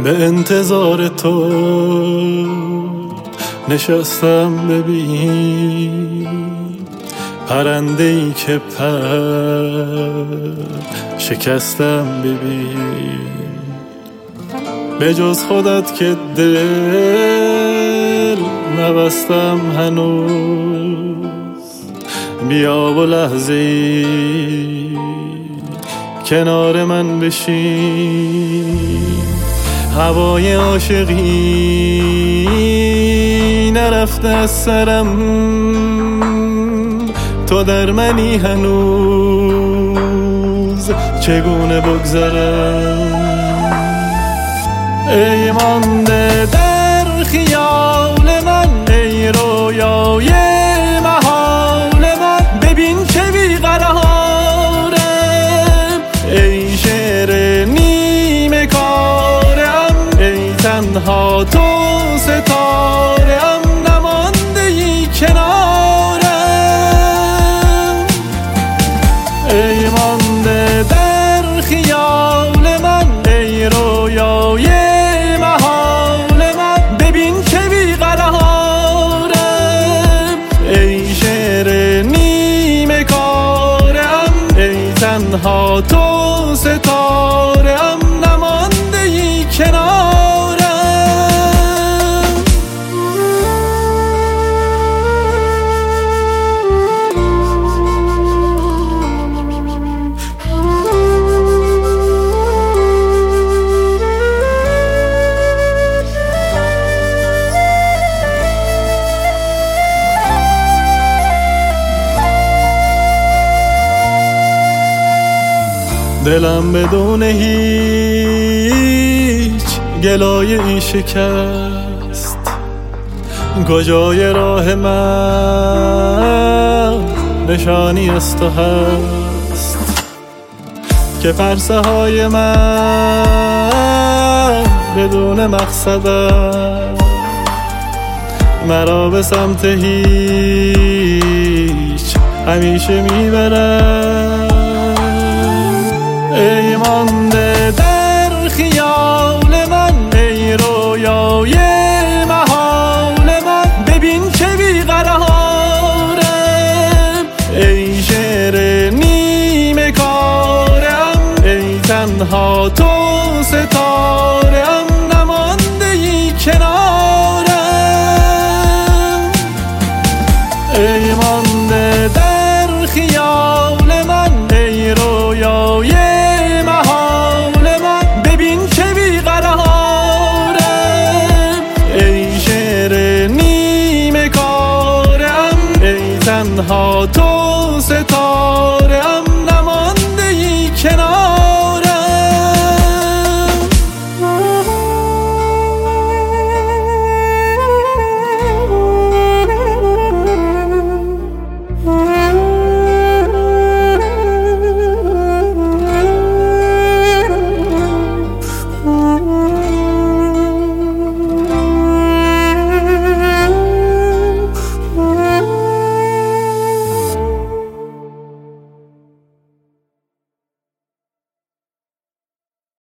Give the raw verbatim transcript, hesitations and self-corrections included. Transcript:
به انتظار تو نشستم، ببین پرنده ای که پر شکستم، ببین به جز خودت که دل نبستم هنوز. بیا و لحظه ای کنار من بشین، هوای عاشقی نرفته از سرم، تو در منی هنوز، چگونه بگذرم؟ ای مانده در خیال من، ای رویای محال من، ببین چه بیقرارم. ای شعر نیمه کارم، ای تنها تو ستارم، نمانده ای کنارم. ای مانده در خیال من، ای رویای محال من، ببین چه بیقرارم. ای شعر نیمه کارم، ای تنها تو ستارم، نمانده ای کنارم. دلم بدون هیچ گلایه ای شکست، کجای راه من نشانی از تو هست، که پرسه های من بدون مقصد است، مرا به سمت هیچ همیشه میبرد. ای مانده در خیال من، ای رویای محال من، ببین چه بیقرارم. ای شعر نیمه کارم، ای تنها تو ستارم، نمانده ای کنارم. ای مانده در خیال من، ای رویای تنها تو ستاره.